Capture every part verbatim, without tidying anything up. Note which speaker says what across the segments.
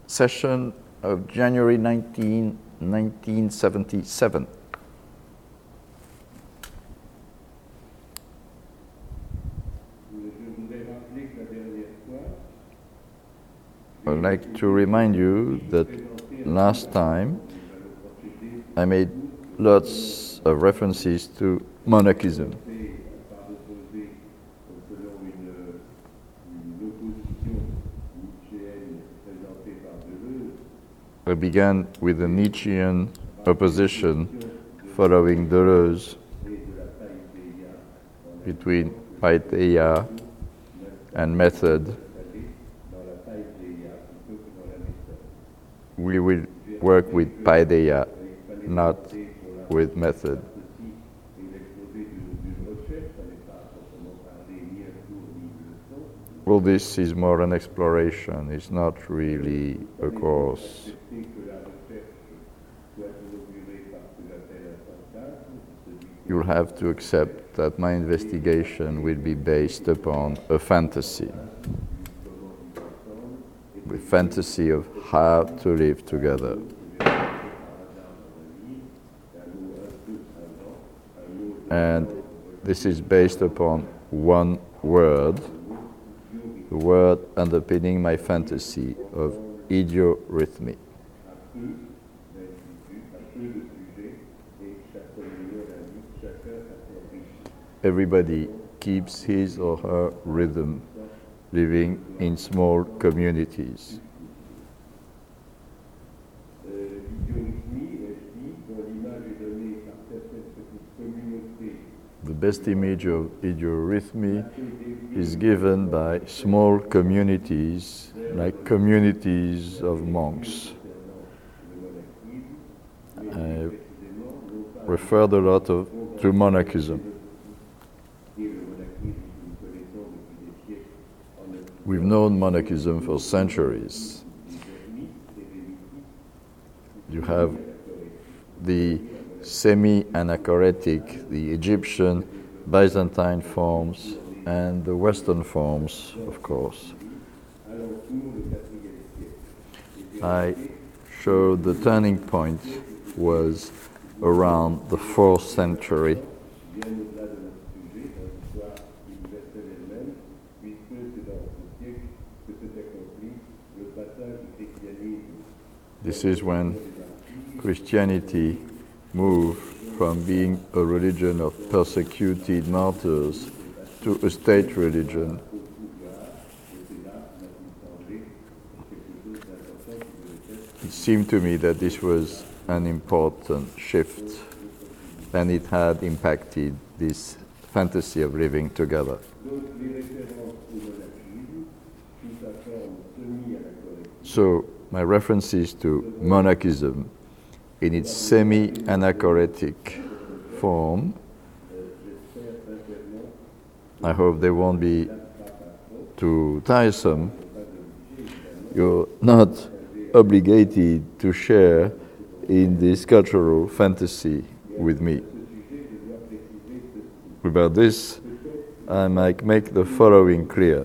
Speaker 1: session of January nineteenth, nineteen seventy-seven. I'd like to remind you that last time I made lots of references to monachism. I began with the Nietzschean opposition following Deleuze between paideia and method. We will work with paideia, not with method. Well, this is more an exploration, it's not really a course. You'll have to accept that my investigation will be based upon a fantasy. The fantasy of how to live together. And this is based upon one word, the word underpinning my fantasy of idiorhythmy. Everybody keeps his or her rhythm, living in small communities. The best image of idiorhythmy is given by small communities, like communities of monks. I referred a lot of, to monachism. We've known monachism for centuries. You have the semi-anachoretic, the Egyptian, Byzantine forms, and the Western forms, of course. I showed the turning point was around the fourth century. This is when Christianity moved from being a religion of persecuted martyrs to a state religion. It seemed to me that this was an important shift, and it had impacted this fantasy of living together. So, my references to monachism in its semi-anachoretic form, I hope they won't be too tiresome. You're not obligated to share in this cultural fantasy with me. About this, I might make the following clear.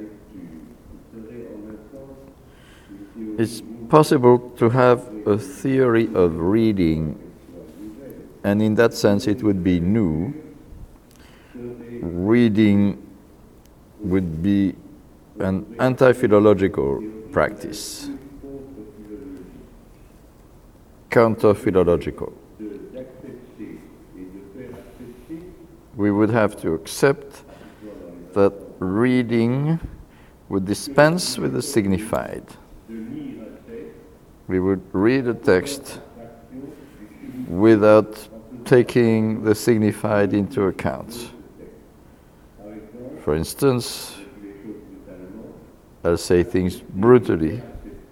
Speaker 1: It's possible to have a theory of reading, and in that sense it would be new. Reading would be an anti-philological practice, counter-philological. We would have to accept that reading would dispense with the signified. We would read a text without taking the signified into account. For instance, I'll say things brutally.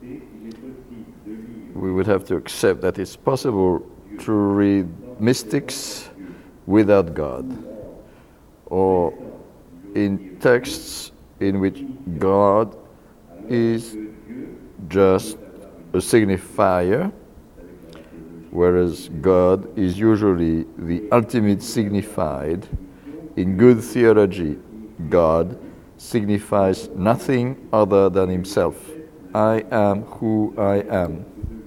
Speaker 1: We would have to accept that it's possible to read mystics without God, or in texts in which God is just a signifier, whereas God is usually the ultimate signified. In good theology, God signifies nothing other than himself. I am who I am.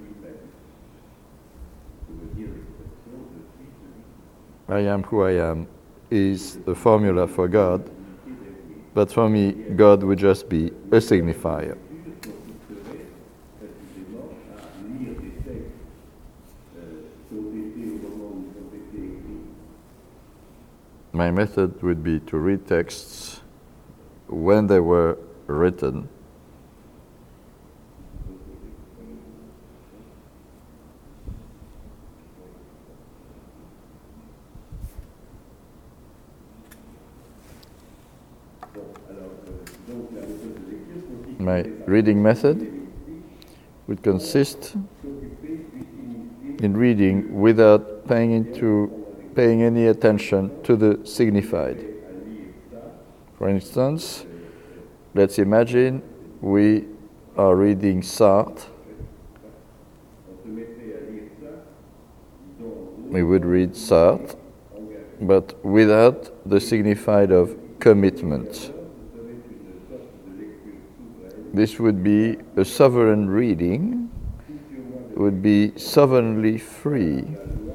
Speaker 1: I am who I am is the formula for God, but for me, God would just be a signifier. My method would be to read texts when they were written, my reading method would consist in reading without paying into paying any attention to the signified. For instance, let's imagine we are reading Sartre. We would read Sartre, but without the signified of commitment. This would be a sovereign reading, would be sovereignly free.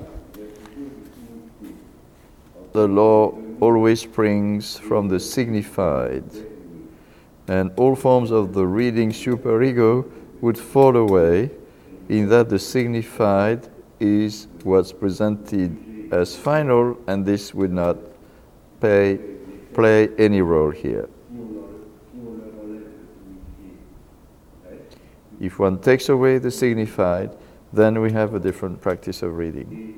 Speaker 1: The law always springs from the signified, and all forms of the reading superego would fall away, in that the signified is what's presented as final, and this would not pay, play any role here. If one takes away the signified, then we have a different practice of reading.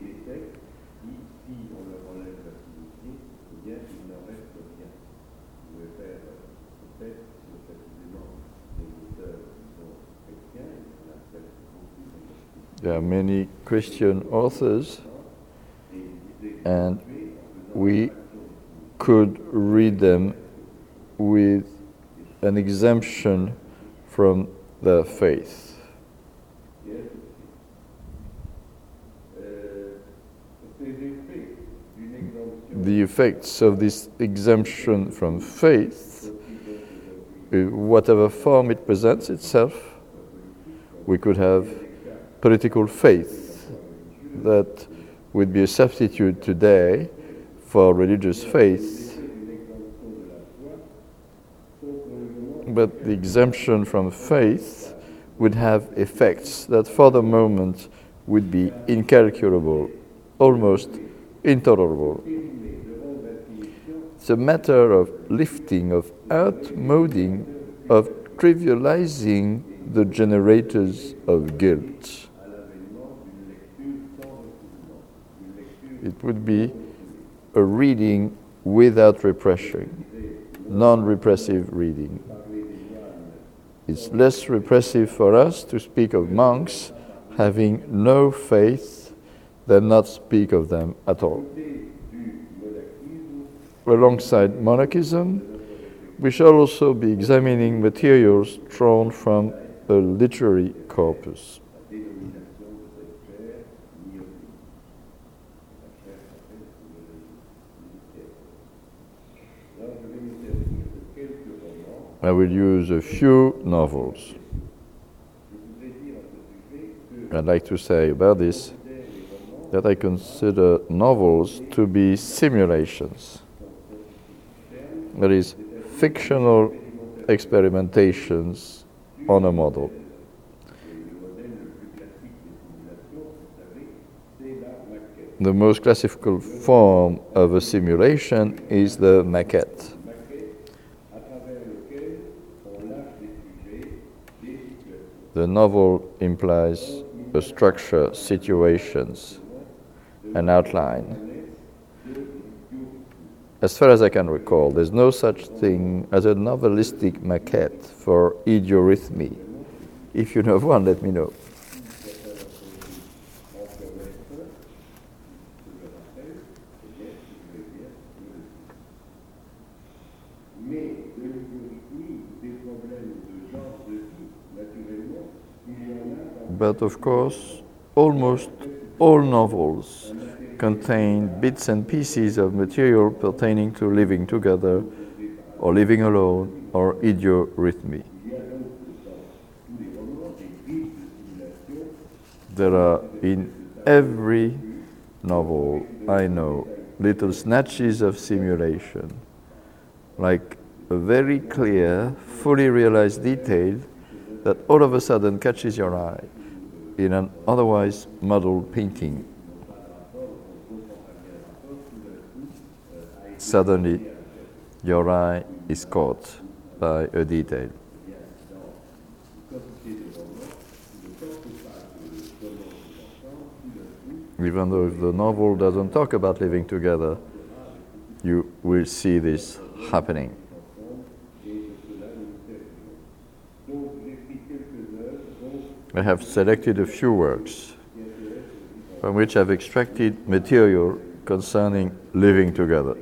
Speaker 1: There are many Christian authors, and we could read them with an exemption from their faith. The effects of this exemption from faith, whatever form it presents itself, we could have political faith that would be a substitute today for religious faith, but the exemption from faith would have effects that for the moment would be incalculable, almost intolerable. It's a matter of lifting, of outmoding, of trivializing the generators of guilt. It would be a reading without repression, non-repressive reading. It's less repressive for us to speak of monks having no faith than not speak of them at all. Alongside monarchism, we shall also be examining materials drawn from a literary corpus. I will use a few novels. I'd like to say about this that I consider novels to be simulations. That is, fictional experimentations on a model. The most classical form of a simulation is the maquette. The novel implies a structure, situations, an outline. As far as I can recall, there's no such thing as a novelistic maquette for idiorhythmy. If you know of one, let me know. But of course, almost all novels contain bits and pieces of material pertaining to living together, or living alone, or idiorhythmy. There are in every novel, I know, little snatches of simulation, like a very clear, fully realized detail that all of a sudden catches your eye in an otherwise muddled painting. Suddenly, your eye is caught by a detail. Even though the novel doesn't talk about living together, you will see this happening. I have selected a few works from which I've extracted material concerning living together.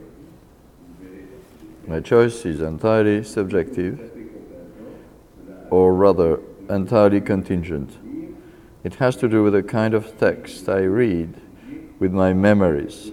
Speaker 1: My choice is entirely subjective, or rather entirely contingent. It has to do with the kind of text I read with my memories.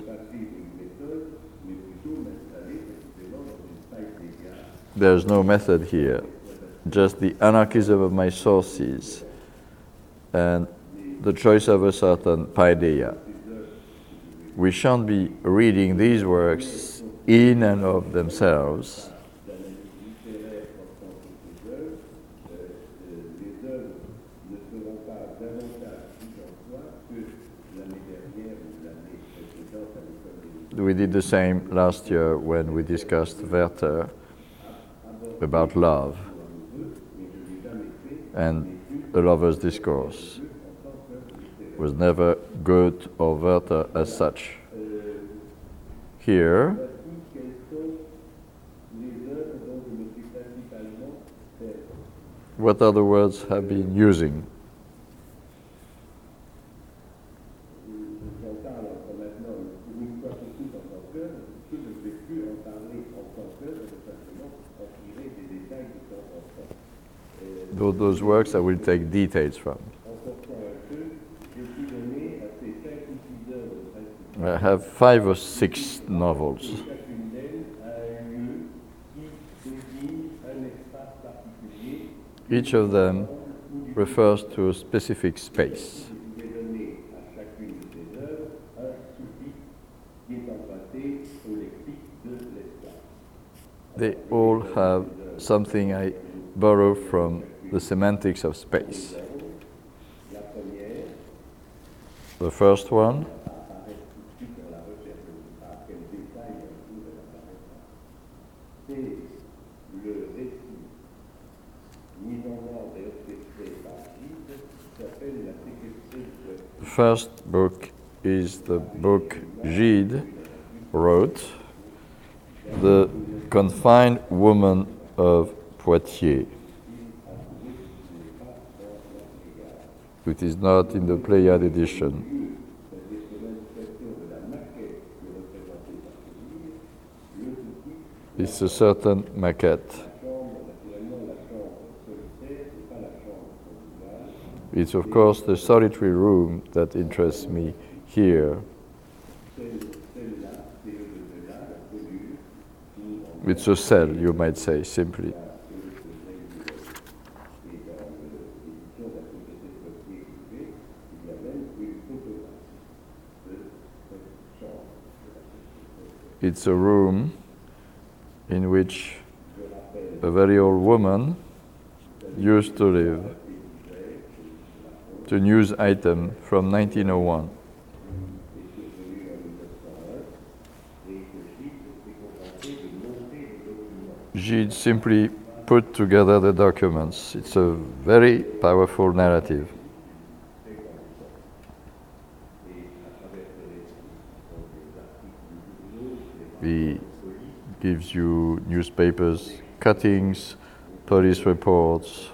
Speaker 1: There's no method here, just the anarchism of my sources and the choice of a certain paideia. We shan't be reading these works in and of themselves. We did the same last year when we discussed Werther about love and the lover's discourse. It was never Goethe or Werther as such. Here, what other words have been using? Those works I will take details from. I have five or six novels. Each of them refers to a specific space. They all have something I borrow from the semantics of space. The first one The first book is the book Gide wrote, The Confined Woman of Poitiers. It is not in the Pléiade edition. It's a certain maquette. It's of course the solitary room that interests me here. It's a cell, you might say, simply. It's a room in which a very old woman used to live. It's a news item from nineteen oh one. Gide simply put together the documents. It's a very powerful narrative. He gives you newspapers, cuttings, police reports.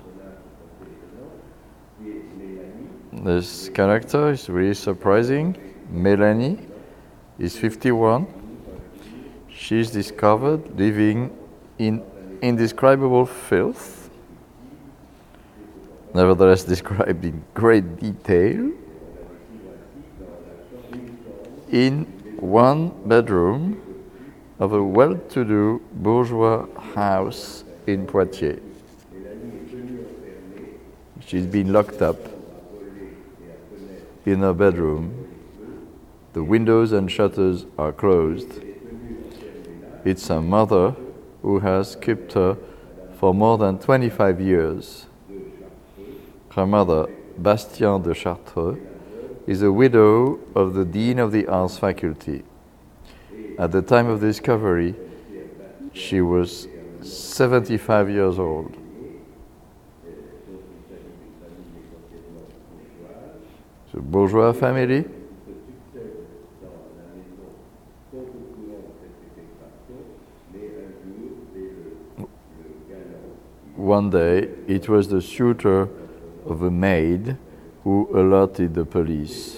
Speaker 1: This character is really surprising. Mélanie is fifty-one. She's discovered living in indescribable filth, nevertheless described in great detail, in one bedroom of a well-to-do bourgeois house in Poitiers. She's been locked up in her bedroom. The windows and shutters are closed. It's her mother who has kept her for more than twenty-five years. Her mother, Bastien de Chartres, is a widow of the Dean of the Arts Faculty. At the time of discovery, she was seventy-five years old. It's a bourgeois family. One day, it was the suitor of a maid who alerted the police.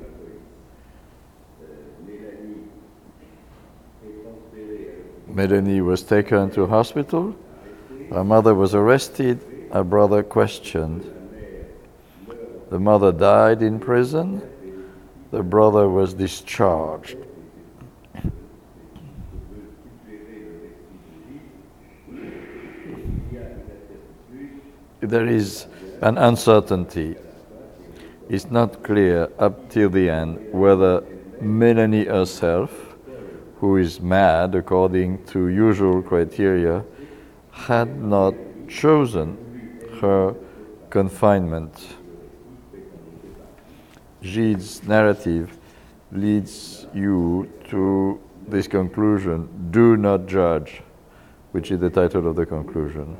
Speaker 1: Melanie was taken to hospital. Her mother was arrested. Her brother questioned. The mother died in prison. The brother was discharged. There is an uncertainty. It's not clear up till the end whether Melanie herself, who is mad according to usual criteria, had not chosen her confinement. Gide's narrative leads you to this conclusion, do not judge, which is the title of the conclusion.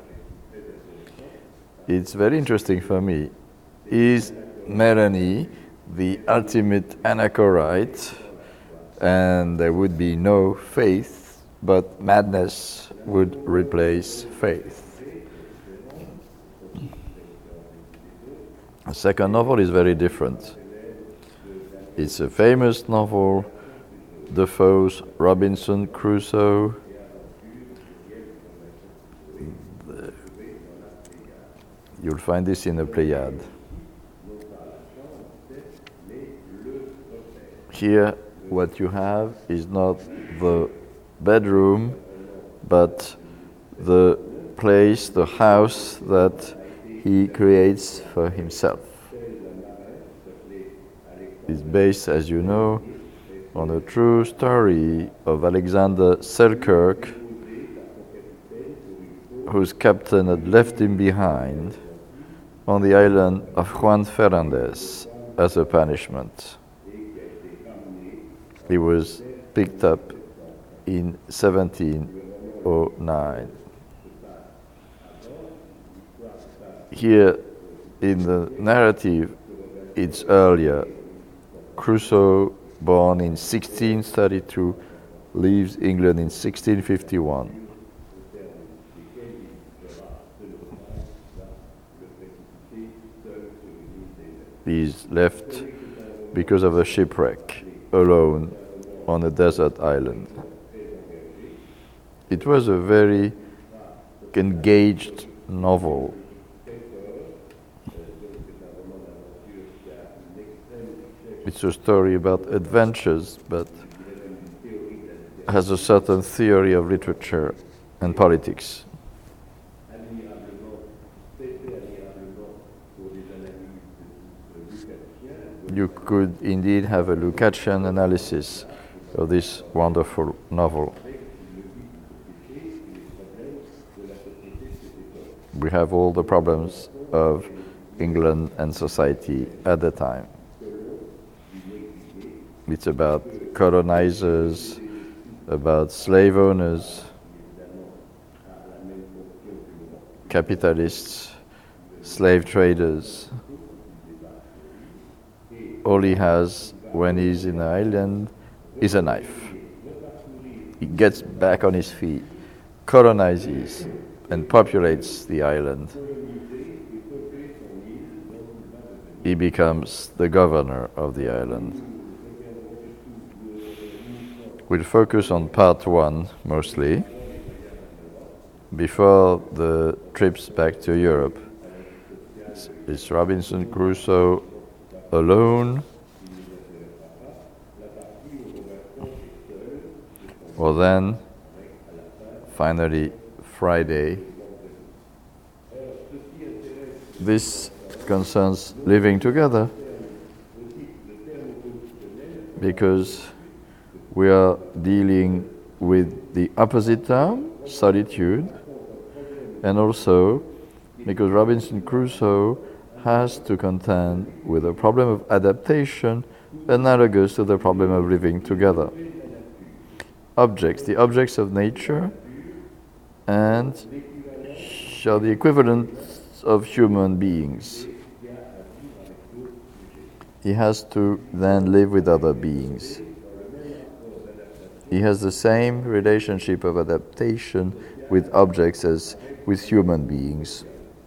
Speaker 1: It's very interesting for me. Is Melanie the ultimate anachorite, and there would be no faith, but madness would replace faith? The second novel is very different. It's a famous novel, Defoe's Robinson Crusoe. You'll find this in the Pléiade. Here, what you have is not the bedroom, but the place, the house that he creates for himself. It's based, as you know, on a true story of Alexander Selkirk, whose captain had left him behind on the island of Juan Fernandez as a punishment. He was picked up in seventeen oh nine. Here in the narrative, it's earlier. Crusoe, born in sixteen thirty-two, leaves England in sixteen fifty-one. He's left because of a shipwreck, alone on a desert island. It was a very engaged novel. It's a story about adventures, but has a certain theory of literature and politics. You could indeed have a Lukácsian analysis of this wonderful novel. We have all the problems of England and society at the time. It's about colonizers, about slave owners, capitalists, slave traders. All he has when he's in an island is a knife. He gets back on his feet, colonizes, and populates the island. He becomes the governor of the island. We'll focus on part one mostly, before the trips back to Europe. It's Robinson Crusoe alone, or then finally Friday. This concerns living together. because we are dealing with the opposite term, solitude, and also because Robinson Crusoe has to contend with a problem of adaptation analogous to the problem of living together. Objects, the objects of nature, and are the equivalent of human beings. He has to then live with other beings. He has the same relationship of adaptation with objects as with human beings.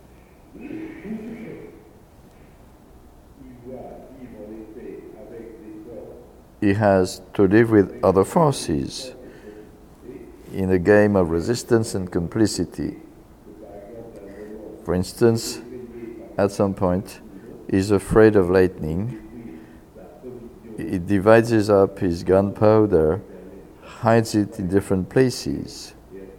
Speaker 1: He has to live with other forces in a game of resistance and complicity. For instance, at some point, he's afraid of lightning. He divides up his gunpowder, hides it in different places.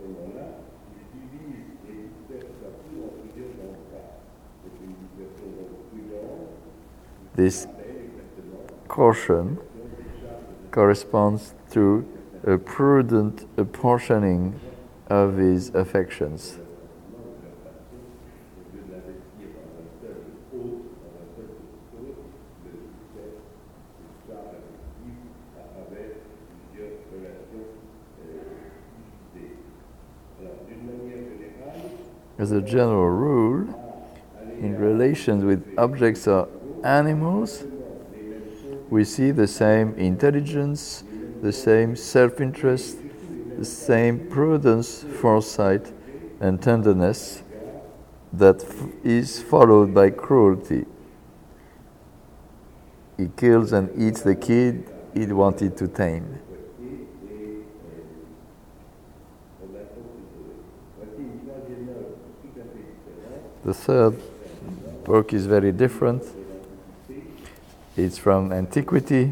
Speaker 1: This caution corresponds to a prudent apportioning of his affections. As a general rule, in relations with objects or animals, we see the same intelligence, the same self-interest, the same prudence, foresight, and tenderness that f- is followed by cruelty. He kills and eats the kid he wanted to tame. The third book is very different. It's from antiquity.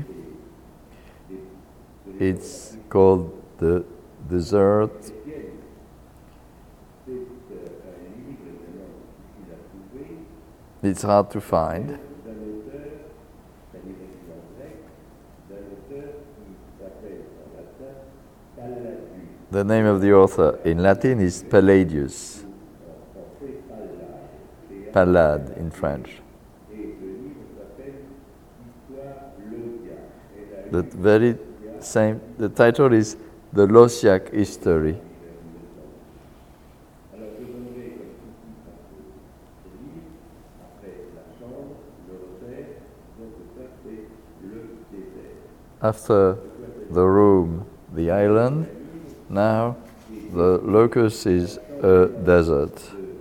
Speaker 1: It's called The Desert. It's hard to find. The name of the author in Latin is Palladius. Pallade in French. The very same, the title is The Lossiac History. After the room, the island, now the locus is a desert.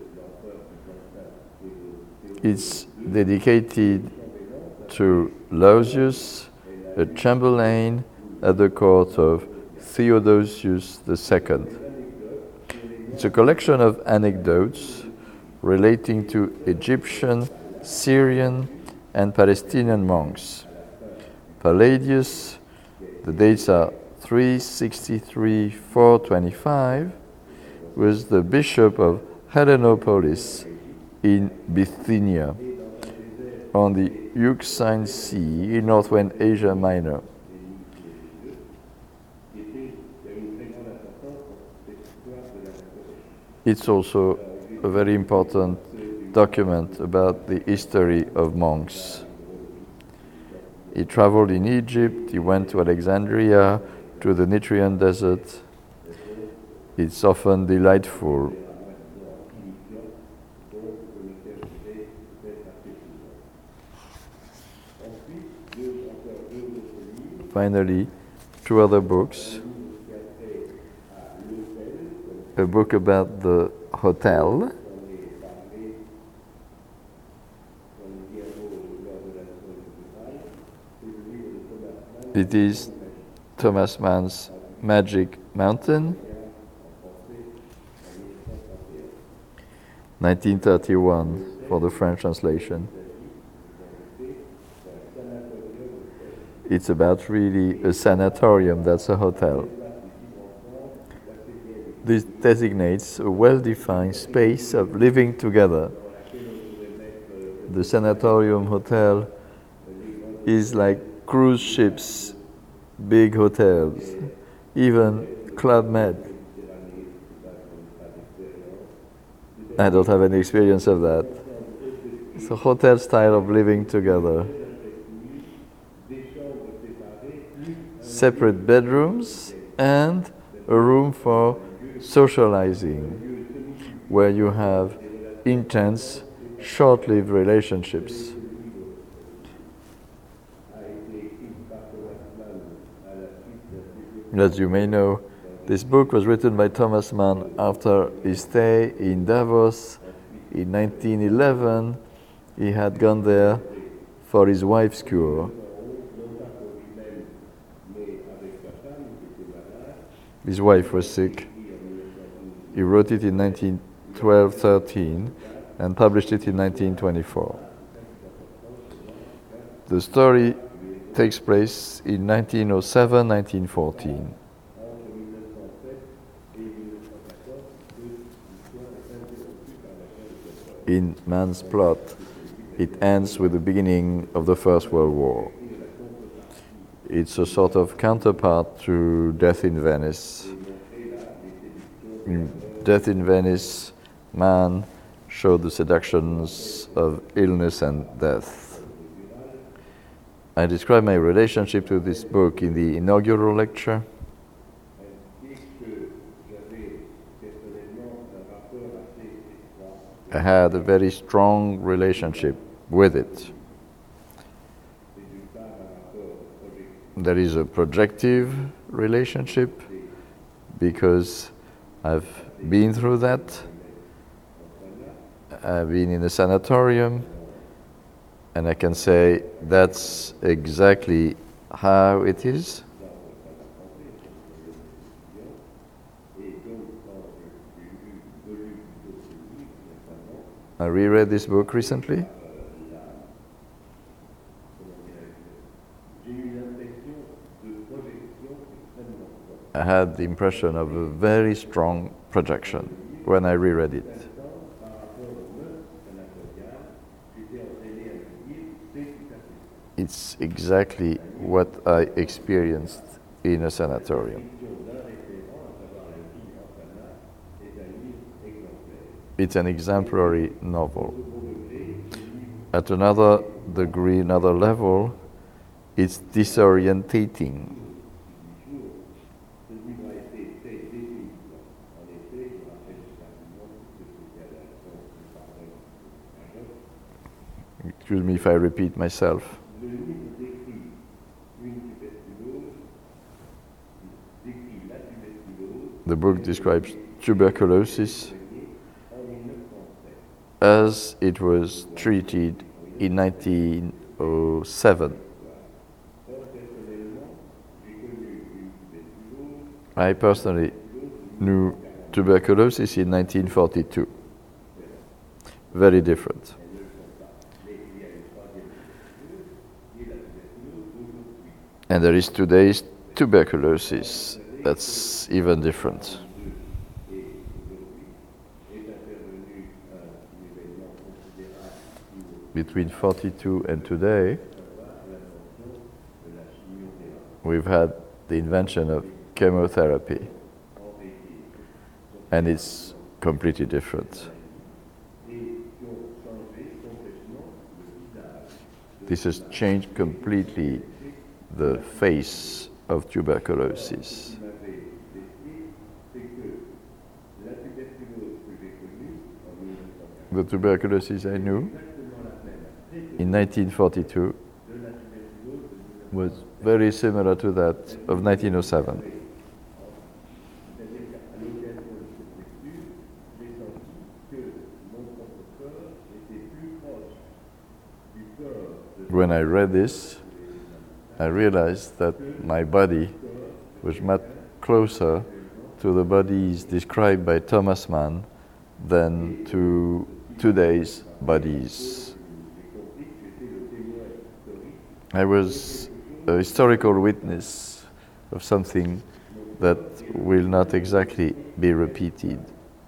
Speaker 1: It's dedicated to Lausius, a chamberlain at the court of Theodosius the Second. It's a collection of anecdotes relating to Egyptian, Syrian, and Palestinian monks. Palladius, the dates are three sixty-three to four twenty-five, was the bishop of Helenopolis in Bithynia, on the Euxine Sea in northwest Asia Minor. It's also a very important document about the history of monks. He traveled in Egypt, he went to Alexandria, to the Nitrian desert. It's often delightful. Finally, two other books. A book about the hotel. It is Thomas Mann's Magic Mountain, nineteen thirty-one for the French translation. It's about really a sanatorium, that's a hotel. This designates a well-defined space of living together. The sanatorium hotel is like cruise ships big hotels, even Club Med. I don't have any experience of that. It's a hotel style of living together. Separate bedrooms and a room for socializing, where you have intense, short-lived relationships. As you may know, this book was written by Thomas Mann after his stay in Davos in nineteen eleven. He had gone there for his wife's cure. His wife was sick. He wrote it in nineteen twelve thirteen and published it in nineteen twenty-four. The story takes place in nineteen oh seven to nineteen fourteen. In Mann's plot, it ends with the beginning of the First World War. It's a sort of counterpart to Death in Venice. In Death in Venice, Mann showed the seductions of illness and death. I describe my relationship to this book in the inaugural lecture. I had a very strong relationship with it. There is a projective relationship because I've been through that. I've been in a sanatorium, and I can say that's exactly how it is. I reread this book recently. I had the impression of a very strong projection when I reread it. It's exactly what I experienced in a sanatorium. It's an exemplary novel. At another degree, another level, it's disorientating. Excuse me if I repeat myself. The book describes tuberculosis as it was treated in nineteen oh seven. I personally knew tuberculosis in nineteen forty-two. Very different. And there is today's tuberculosis. That's even different. Between forty-two and today, we've had the invention of chemotherapy, and it's completely different. This has changed completely the face of tuberculosis. The tuberculosis I knew in nineteen forty-two was very similar to that of nineteen oh seven. When I read this, I realized that my body was much closer to the bodies described by Thomas Mann than to today's bodies. I was a historical witness of something that will not exactly be repeated.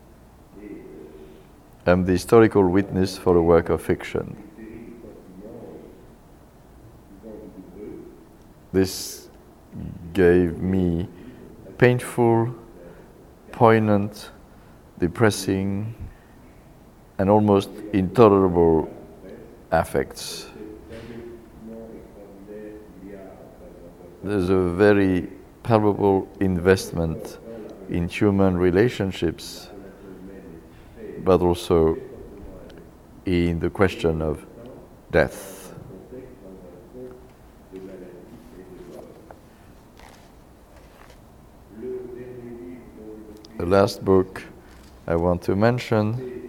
Speaker 1: I'm the historical witness for a work of fiction. This gave me painful, poignant, depressing, and almost intolerable affects. There's a very palpable investment in human relationships, but also in the question of death. The last book I want to mention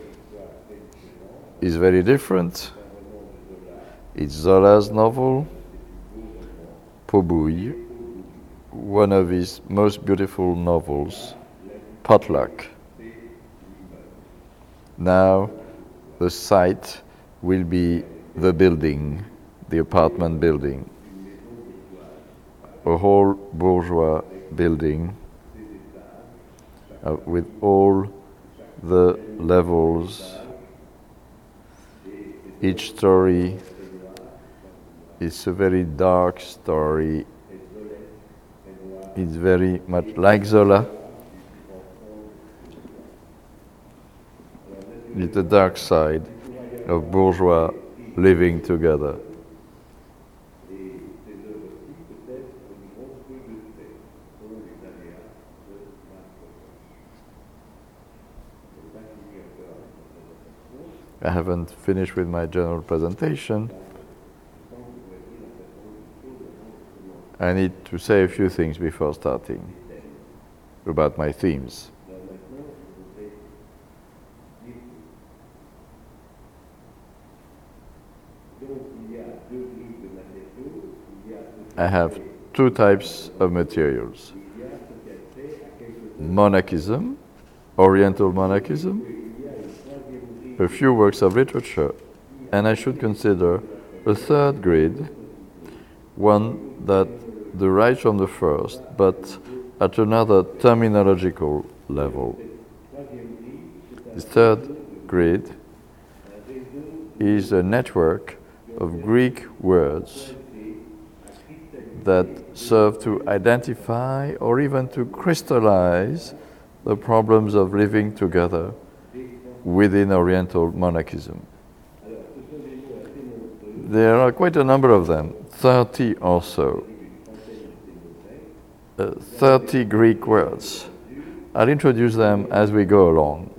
Speaker 1: is very different. It's Zola's novel, Pobouille, one of his most beautiful novels, Potluck. Now, the site will be the building, the apartment building, a whole bourgeois building uh, with all the levels. Each story is a very dark story. It's very much like Zola. It's the dark side of bourgeois living together. I haven't finished with my general presentation. I need to say a few things before starting about my themes. I have two types of materials. Monachism, Oriental monachism, a few works of literature, and I should consider a third grid, one that derives from the first, but at another terminological level. The third grid is a network of Greek words that serve to identify or even to crystallize the problems of living together within Oriental monachism. There are quite a number of them, thirty or so. Uh, thirty Greek words. I'll introduce them as we go along.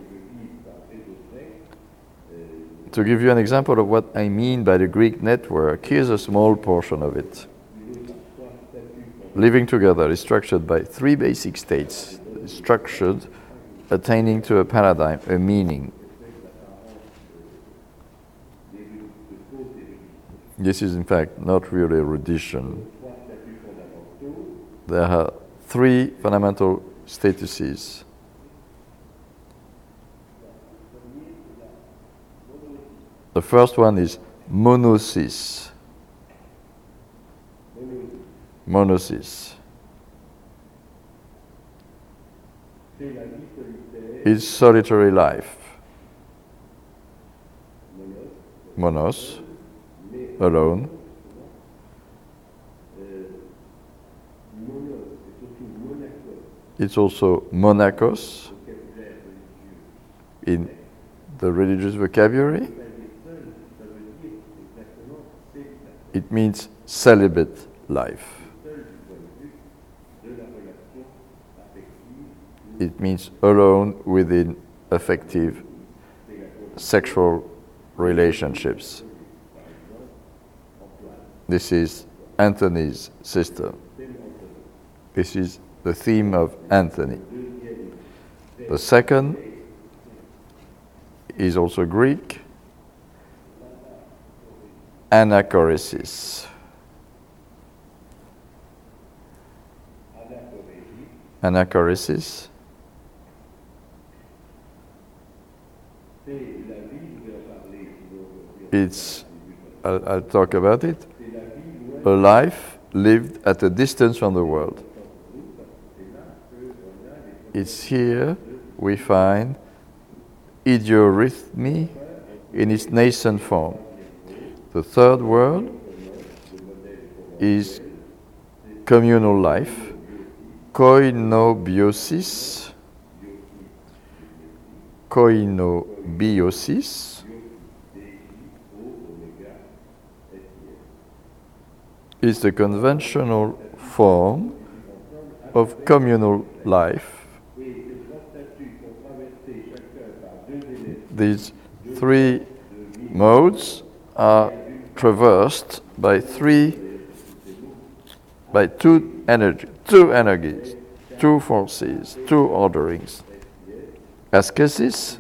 Speaker 1: To give you an example of what I mean by the Greek network, here's a small portion of it. Living together is structured by three basic states, structured, attaining to a paradigm, a meaning. This is in fact not really a erudition. There are three fundamental statuses. The first one is monosis. Monosis. Is solitary life. Monos, alone. It's also monachos in the religious vocabulary. It means celibate life. It means alone within affective sexual relationships. This is Anthony's system. This is the theme of Anthony. The second is also Greek, anachoresis. Anachoresis it's, I'll, I'll talk about it, a life lived at a distance from the world. It's here we find idiorhythmy in its nascent form. The third world is communal life, koinobiosis, koinobiosis is the conventional form of communal life. These three modes are traversed by three, by two energy, two energies, two forces, two orderings. Ascesis,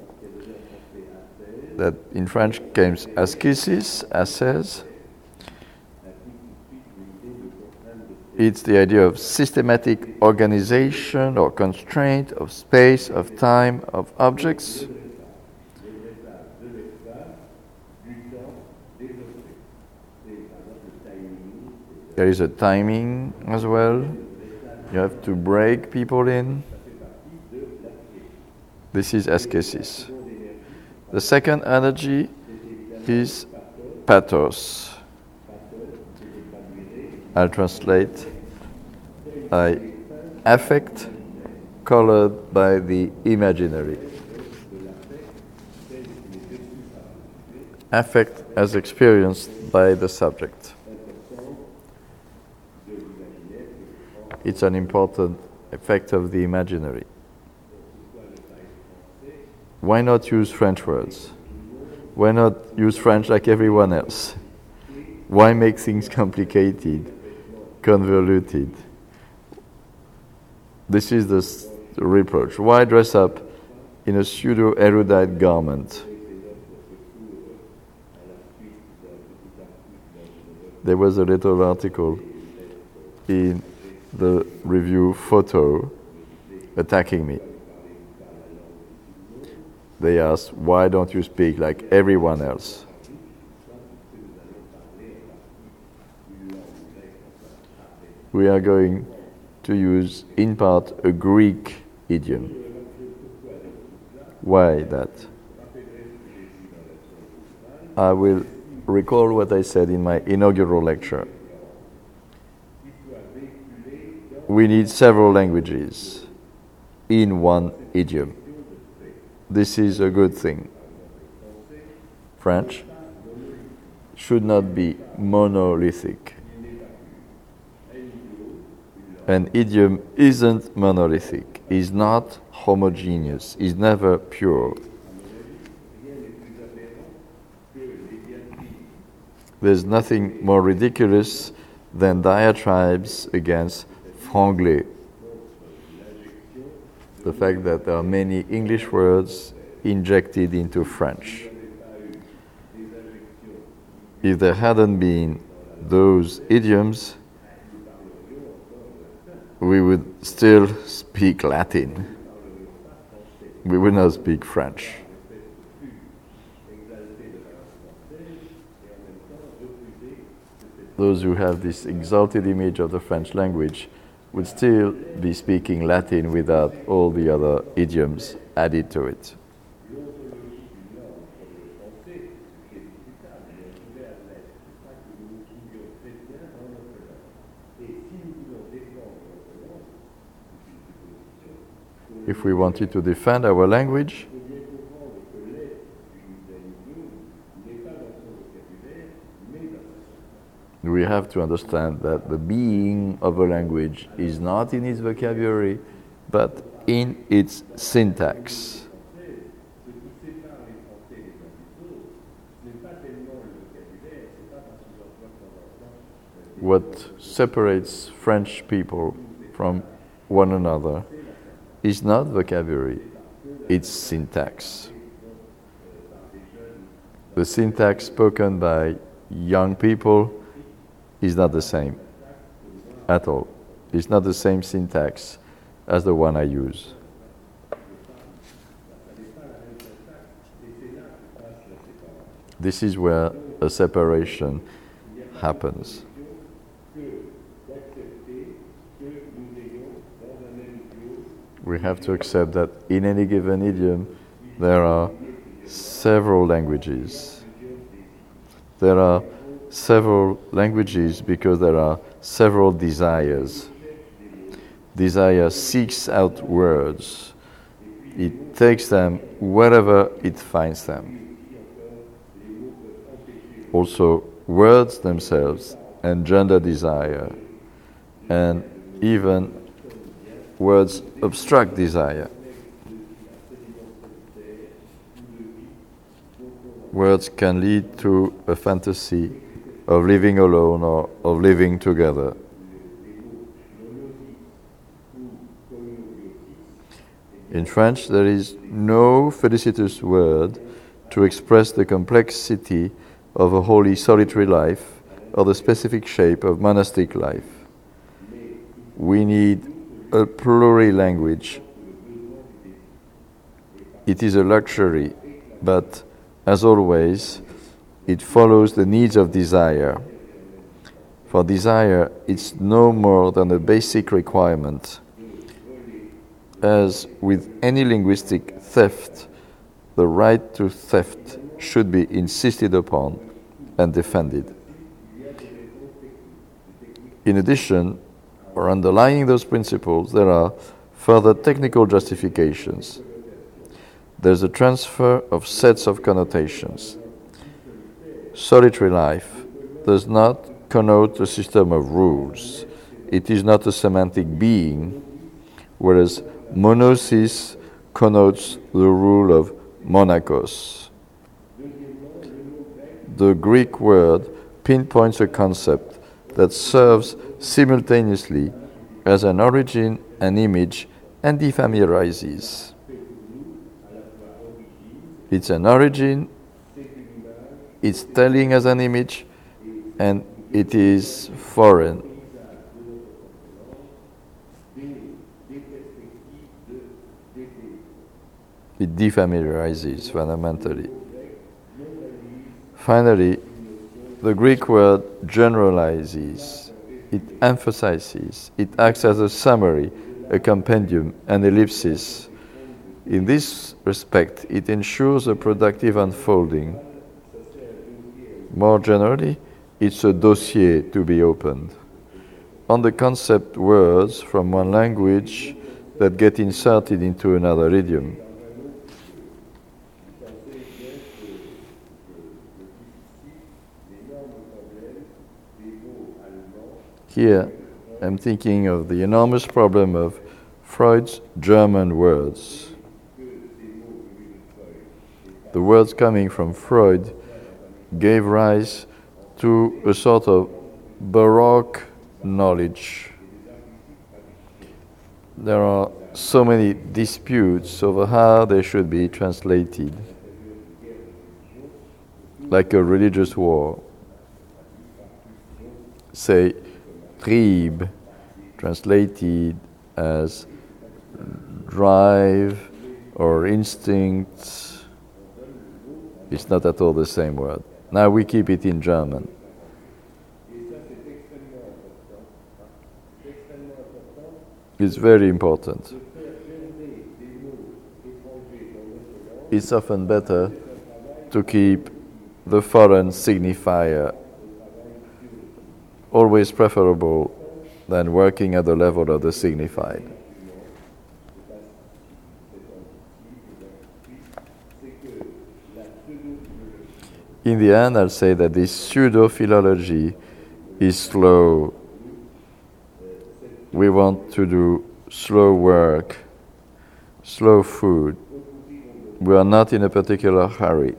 Speaker 1: that in French comes ascesis, ascese. It's the idea of systematic organization or constraint of space, of time, of objects. There is a timing as well. You have to break people in. This is ascesis. The second energy is pathos. I'll translate. I affect colored by the imaginary. Affect as experienced by the subject. It's an important effect of the imaginary. Why not use French words? Why not use French like everyone else? Why make things complicated, convoluted? This is the reproach. Why dress up in a pseudo-erudite garment? There was a little article in the review Photo attacking me. They asked, why don't you speak like everyone else? We are going to use, in part, a Greek idiom. Why that? I will recall what I said in my inaugural lecture. We need several languages in one idiom. This is a good thing. French should not be monolithic. An idiom isn't monolithic, is not homogeneous, is never pure. There's nothing more ridiculous than diatribes against franglais. The fact that there are many English words injected into French. If there hadn't been those idioms, we would still speak Latin. We would not speak French. Those who have this exalted image of the French language would still be speaking Latin without all the other idioms added to it. If we wanted to defend our language, we have to understand that the being of a language is not in its vocabulary, but in its syntax. What separates French people from one another is not vocabulary, it's syntax. The syntax spoken by young people is not the same at all. It's not the same syntax as the one I use. This is where a separation happens. We have to accept that in any given idiom there are several languages. There are several languages because there are several desires. Desire seeks out words. It takes them wherever it finds them. Also, words themselves engender desire, and even words obstruct desire. Words can lead to a fantasy of living alone or of living together. In French, there is no felicitous word to express the complexity of a holy solitary life or the specific shape of monastic life. We need a plurilanguage. It is a luxury, but as always, it follows the needs of desire. For desire, it's no more than a basic requirement. As with any linguistic theft, the right to theft should be insisted upon and defended. In addition, or underlying those principles, there are further technical justifications. There's a transfer of sets of connotations. Solitary life does not connote a system of rules. It is not a semantic being, whereas monosis connotes the rule of monakos. The Greek word pinpoints a concept that serves simultaneously as an origin, an image, and defamiliarizes. It's an origin, it's telling as an image, and it is foreign. It defamiliarizes fundamentally. Finally, the Greek word generalizes. It emphasizes. It acts as a summary, a compendium, an ellipsis. In this respect, it ensures a productive unfolding. More generally, it's a dossier to be opened. On the concept words from one language that get inserted into another idiom. Here, I'm thinking of the enormous problem of Freud's German words. The words coming from Freud gave rise to a sort of Baroque knowledge. There are so many disputes over how they should be translated, like a religious war. Say, Trieb, translated as drive or instinct. It's not at all the same word. Now we keep it in German. It's very important. It's often better to keep the foreign signifier, always preferable than working at the level of the signified. In the end, I'll say that this pseudo-philology is slow. We want to do slow work, slow food. We are not in a particular hurry.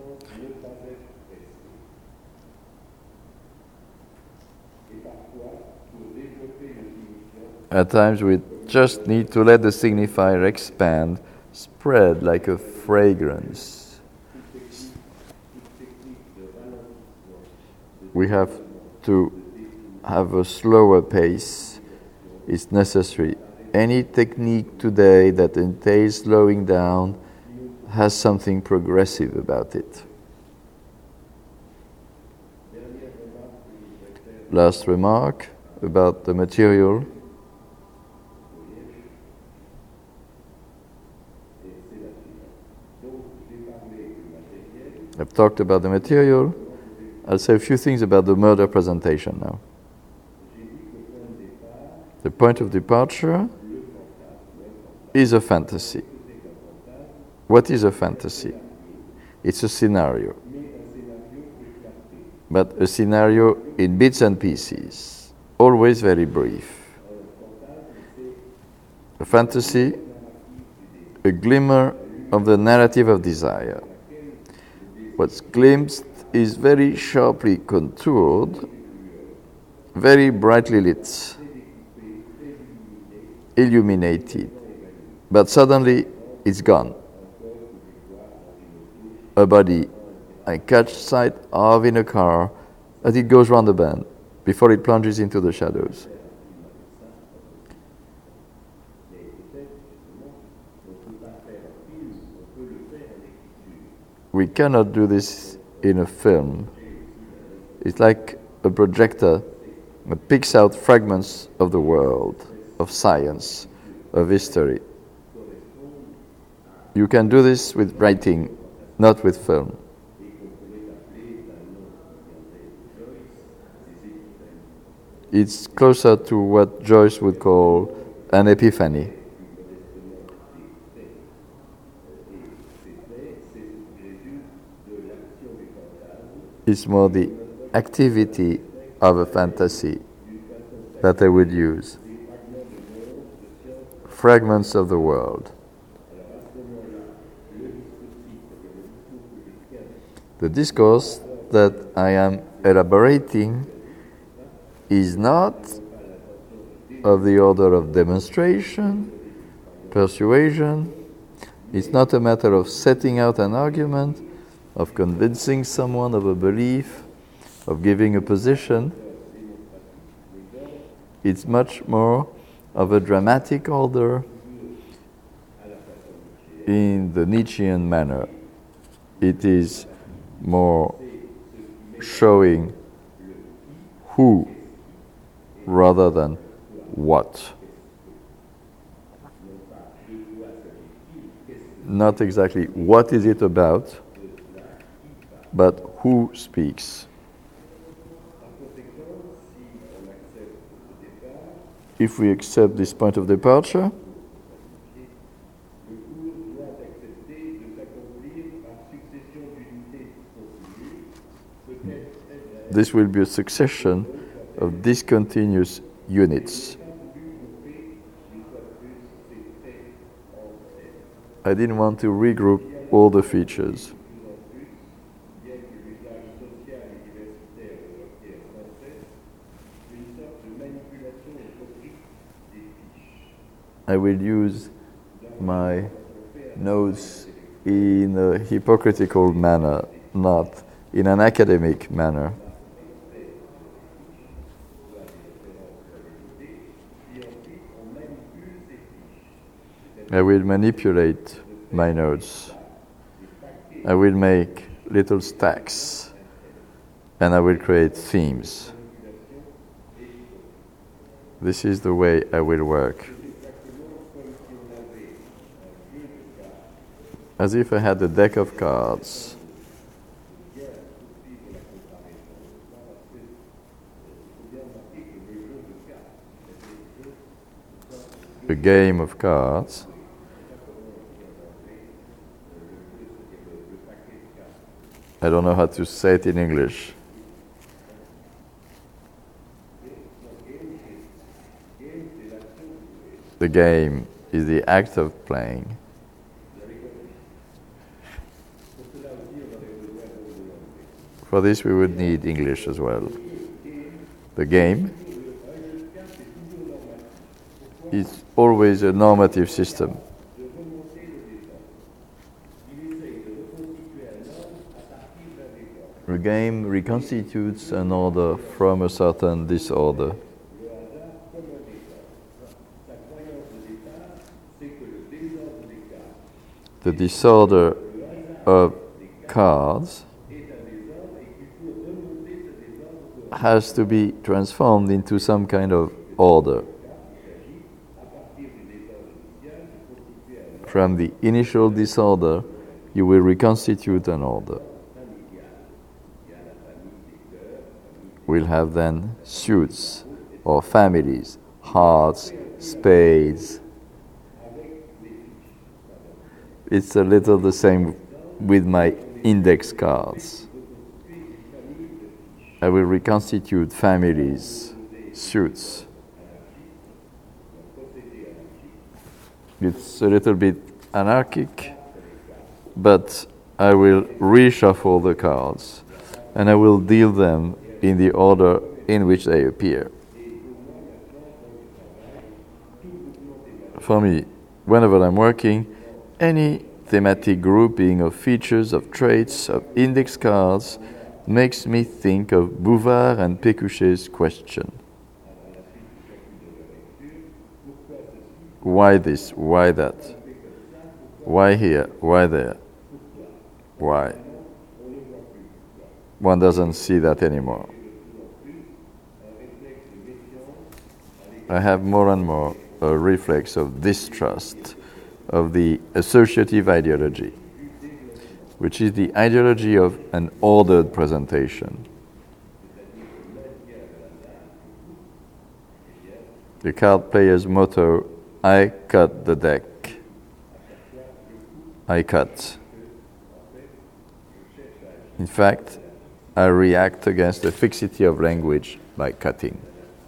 Speaker 1: At times we just need to let the signifier expand, spread like a fragrance. We have to have a slower pace. It's necessary. Any technique today that entails slowing down has something progressive about it. Last remark about the material. I've talked about the material. I'll say a few things about the murder presentation now. The point of departure is a fantasy. What is a fantasy? It's a scenario, but a scenario in bits and pieces, always very brief. A fantasy, a glimmer of the narrative of desire. What's glimpsed is very sharply contoured, very brightly lit, illuminated, but suddenly it's gone. A body I catch sight of in a car as it goes round the bend before it plunges into the shadows. We cannot do this in a film. It's like a projector that picks out fragments of the world, of science, of history. You can do this with writing, not with film. It's closer to what Joyce would call an epiphany. It's more the activity of a fantasy that I would use. Fragments of the world. The discourse that I am elaborating is not of the order of demonstration, persuasion. It's not a matter of setting out an argument, of convincing someone of a belief, of giving a position. It's much more of a dramatic order in the Nietzschean manner. It is more showing who rather than what. Not exactly what is it about, but who speaks. If we accept this point of departure, this will be a succession of discontinuous units. I didn't want to regroup all the features. I will use my notes in a hypocritical manner, not in an academic manner. I will manipulate my notes. I will make little stacks, and I will create themes. This is the way I will work. As if I had a deck of cards. A game of cards. I don't know how to say it in English. The game is the act of playing. For this we would need English as well. The game is always a normative system. The game reconstitutes an order from a certain disorder. The disorder of cards has to be transformed into some kind of order. From the initial disorder, you will reconstitute an order. we'll have then suits or families, hearts, spades. It's a little the same with my index cards. I will reconstitute families, suits. It's a little bit anarchic, but I will reshuffle the cards and I will deal them in the order in which they appear. For me, whenever I'm working, any thematic grouping of features, of traits, of index cards makes me think of Bouvard and Pécuchet's question. Why this? Why that? Why here? Why there? Why? One doesn't see that anymore. I have more and more a reflex of distrust of the associative ideology, which is the ideology of an ordered presentation. The card player's motto, I cut the deck. I cut. In fact, I react against the fixity of language by cutting.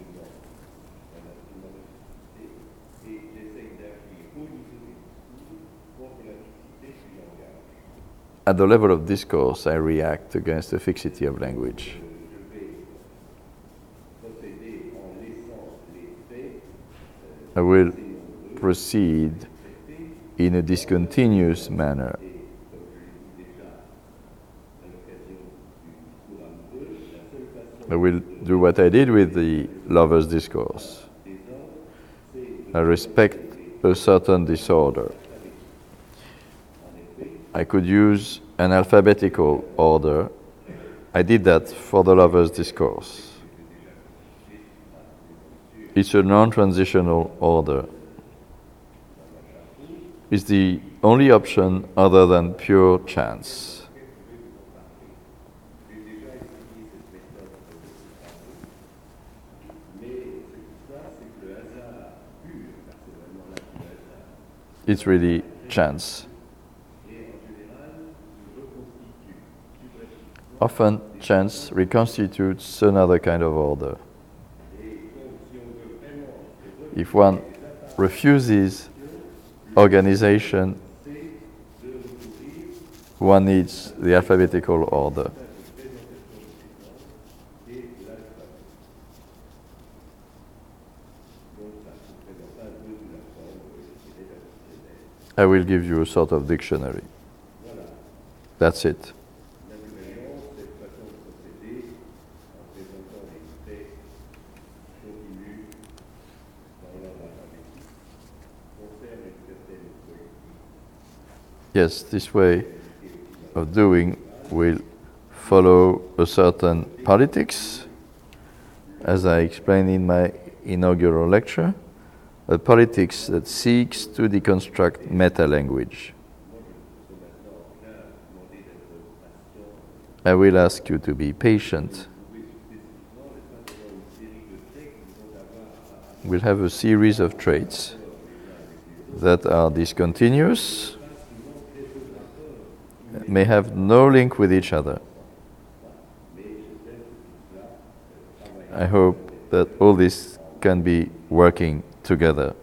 Speaker 1: At the level of discourse, I react against the fixity of language. I will proceed in a discontinuous manner. I will do what I did with the lover's discourse. I respect a certain disorder. I could use an alphabetical order. I did that for the lover's discourse. It's a non-transitional order. It's the only option other than pure chance. It's really chance. Often, chance reconstitutes another kind of order. If one refuses organization, one needs the alphabetical order. I will give you a sort of dictionary. That's it. Yes, this way of doing will follow a certain politics, as I explained in my inaugural lecture, a politics that seeks to deconstruct meta-language. I will ask you to be patient. We'll have a series of traits that are discontinuous, may have no link with each other. I hope that all this can be working together.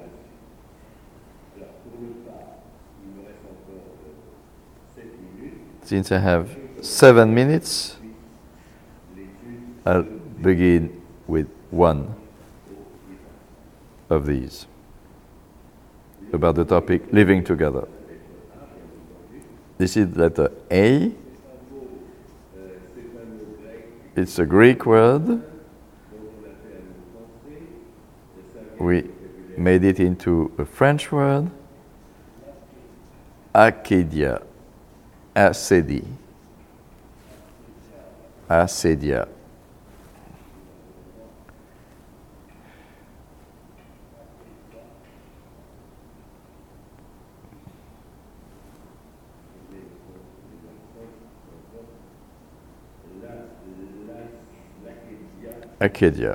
Speaker 1: Since I have seven minutes, I'll begin with one of these, about the topic living together. This is letter A. It's a Greek word. We made it into a French word. Acedia. Acedi. Acedia. Acedia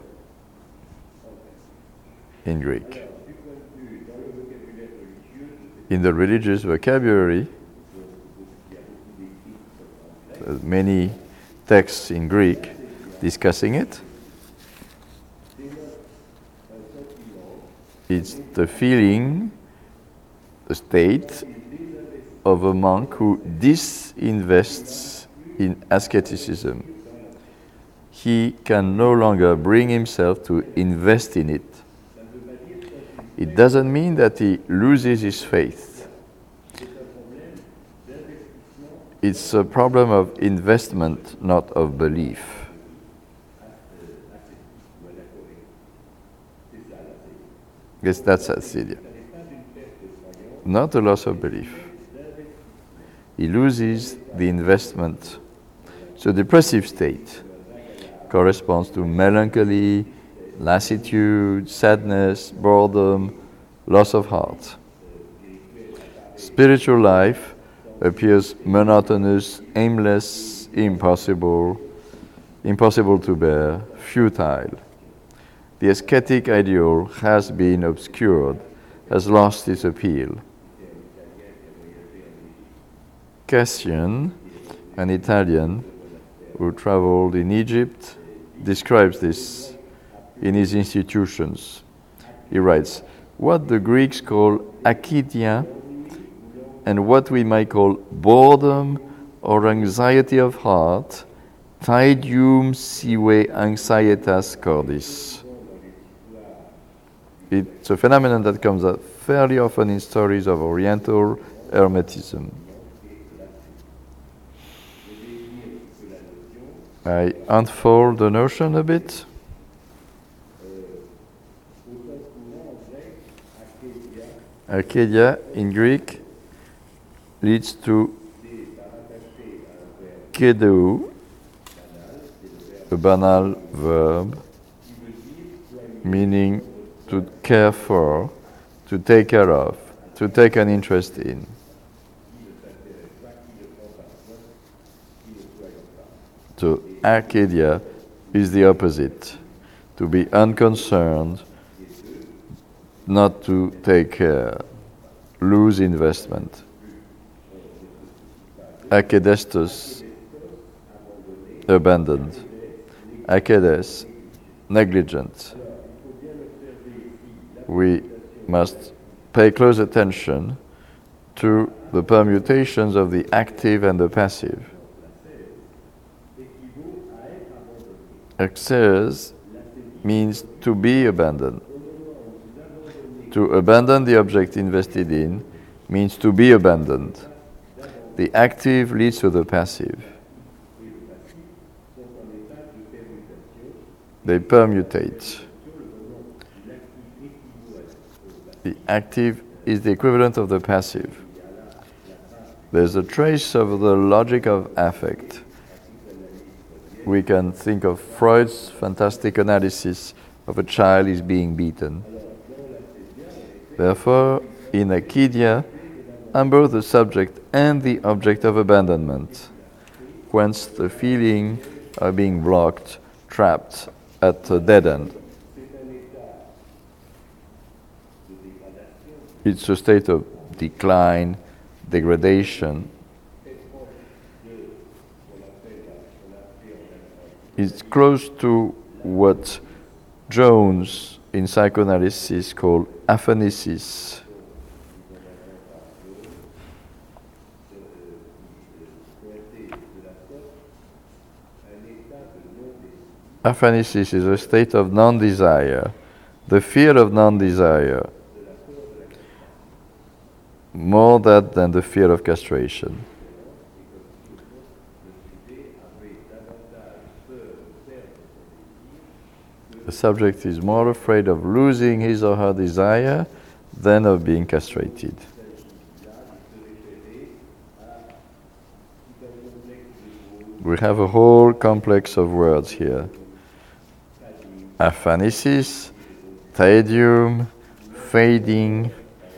Speaker 1: in Greek. In the religious vocabulary, many texts in Greek discussing it. It's the feeling, the state of a monk who disinvests in asceticism. He can no longer bring himself to invest in it. It doesn't mean that he loses his faith. It's a problem of investment, not of belief. Yes, that's acedia. Not a loss of belief. He loses the investment. So depressive state corresponds to melancholy, lassitude, sadness, boredom, loss of heart. Spiritual life appears monotonous, aimless, impossible, impossible to bear, futile. The ascetic ideal has been obscured, has lost its appeal. Cassian, an Italian who traveled in Egypt, describes this in his Institutions. He writes, what the Greeks call akidia and what we might call boredom or anxiety of heart, taedium sive anxietas cordis. It's a phenomenon that comes up fairly often in stories of Oriental Hermetism. I unfold the notion a bit. Acedia in Greek leads to kedeu, a banal verb, meaning to care for, to take care of, to take an interest in. So acedia is the opposite, to be unconcerned, not to take care, lose investment. Akedestos, abandoned. Akedes, negligent. We must pay close attention to the permutations of the active and the passive. Exeres means to be abandoned. To abandon the object invested in means to be abandoned. The active leads to the passive. They permutate. The active is the equivalent of the passive. There's a trace of the logic of affect. We can think of Freud's fantastic analysis of a child is being beaten. Therefore, in acedia, I'm both the subject and the object of abandonment, whence the feeling of being blocked, trapped at a dead end. It's a state of decline, degradation. It's close to what Jones in psychoanalysis called aphanesis. Aphanesis is a state of non-desire, the fear of non-desire, more that than the fear of castration. The subject is more afraid of losing his or her desire than of being castrated. We have a whole complex of words here. Aphanesis, taedium, fading,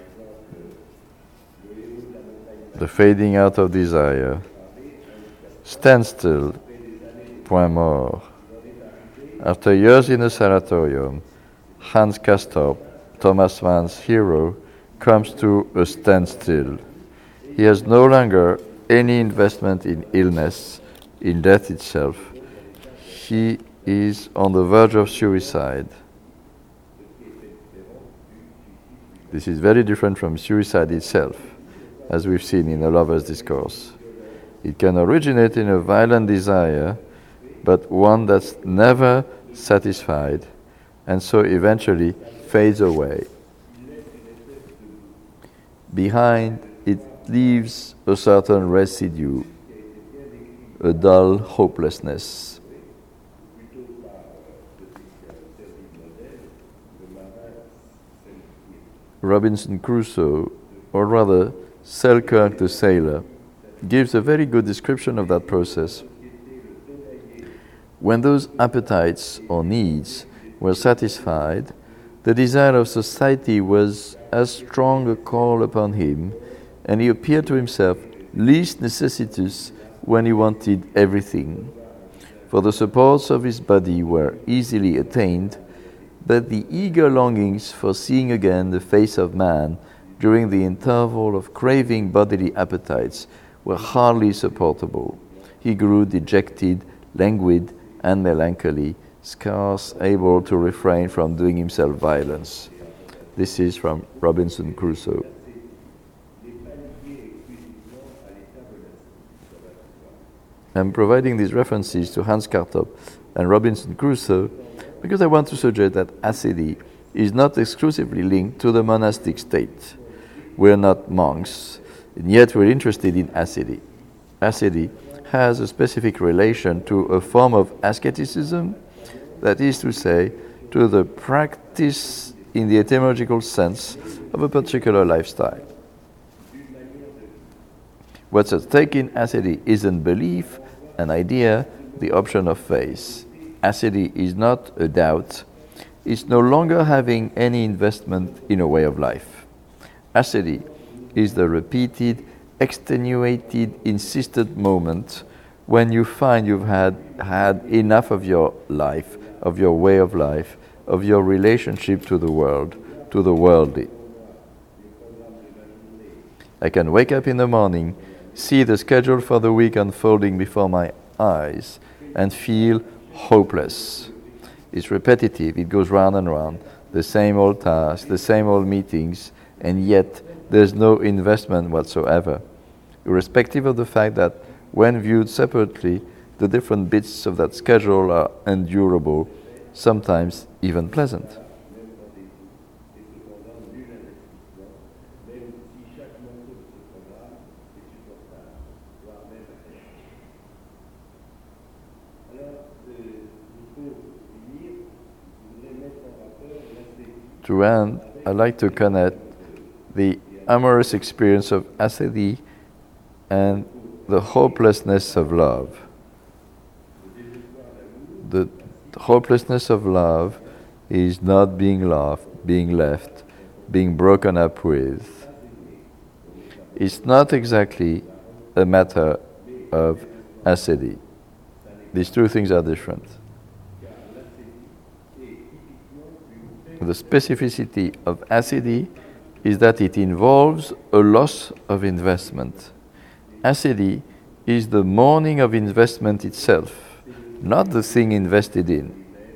Speaker 1: the fading out of desire, standstill, point mort. After years in a sanatorium, Hans Castorp, Thomas Mann's hero, comes to a standstill. He has no longer any investment in illness, in death itself. He is on the verge of suicide. This is very different from suicide itself, as we've seen in the Lover's Discourse. It can originate in a violent desire, but one that's never satisfied, and so eventually fades away. Behind, it leaves a certain residue, a dull hopelessness. Robinson Crusoe, or rather Selkirk the sailor, gives a very good description of that process. When those appetites or needs were satisfied, the desire of society was as strong a call upon him, and he appeared to himself least necessitous when he wanted everything. For the supports of his body were easily attained, but the eager longings for seeing again the face of man during the interval of craving bodily appetites were hardly supportable. He grew dejected, languid, and melancholy, scarce able to refrain from doing himself violence. This is from Robinson Crusoe. I'm providing these references to Hans Castorp and Robinson Crusoe because I want to suggest that ascety is not exclusively linked to the monastic state. We're not monks, and yet we're interested in ascety. Ascety has a specific relation to a form of asceticism, that is to say, to the practice in the etymological sense of a particular lifestyle. What's at stake in ascety isn't belief, an idea, the option of faith. Ascety is not a doubt. It's no longer having any investment in a way of life. Ascety is the repeated, extenuated, insistent moment when you find you've had, had enough of your life, of your way of life, of your relationship to the world, to the worldly. I can wake up in the morning, see the schedule for the week unfolding before my eyes, and feel hopeless. It's repetitive, it goes round and round, the same old tasks, the same old meetings, and yet there's no investment whatsoever, irrespective of the fact that when viewed separately, the different bits of that schedule are endurable, sometimes even pleasant. To end, I'd like to connect the amorous experience of ascety and the hopelessness of love. The hopelessness of love is not being loved, being left, being broken up with. It's not exactly a matter of ascety. These two things are different. The specificity of ascety is that it involves a loss of investment. Ascety is the mourning of investment itself, not the thing invested in.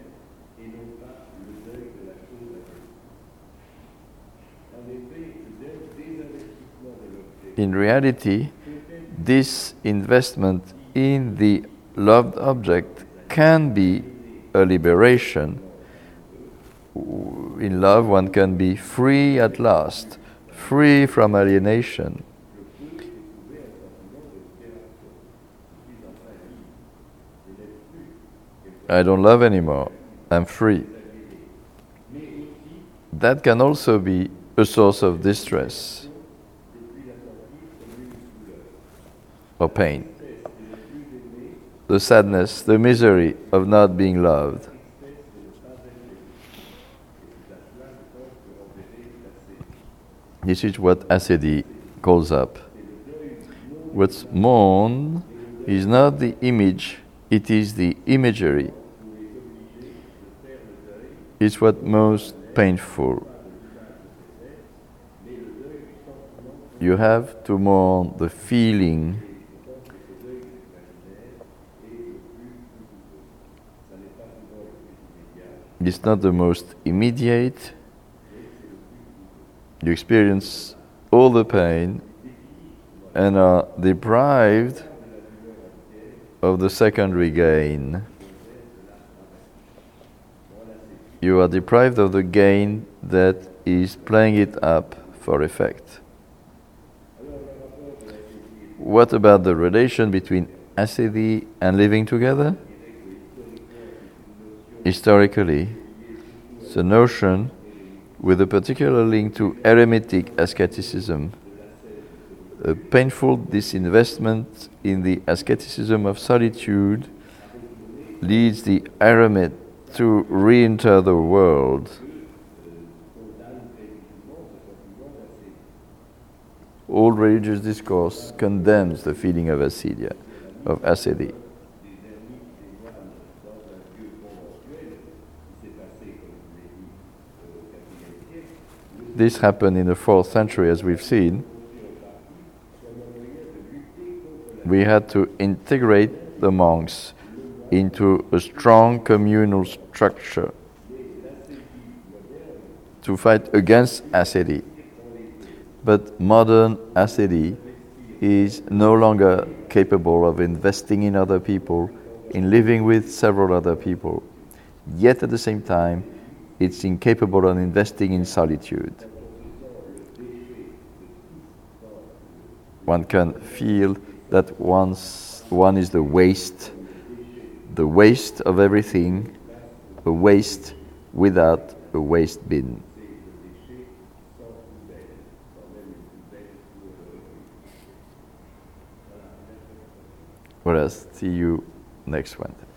Speaker 1: In reality, this investment in the loved object can be a liberation. In love, one can be free at last, free from alienation. I don't love anymore, I'm free. That can also be a source of distress or pain. The sadness, the misery of not being loved. This is what ascety calls up. What's mourned is not the image, it is the imagery. is what most painful. You have to mourn the feeling it's not the most immediate. You experience all the pain and are deprived of the secondary gain. You are deprived of the gain that is playing it up for effect. What about the relation between asceti and living together? Historically, the notion with a particular link to eremitic asceticism, a painful disinvestment in the asceticism of solitude leads the eremit to re-enter the world. All religious discourse condemns the feeling of acedia, of asceti. This happened in the fourth century, as we've seen. We had to integrate the monks into a strong communal structure to fight against asceti. But modern asceti is no longer capable of investing in other people, in living with several other people. Yet at the same time, it's incapable of investing in solitude. One can feel that once one is the waste, the waste of everything, a waste without a waste bin. Well, see you next one.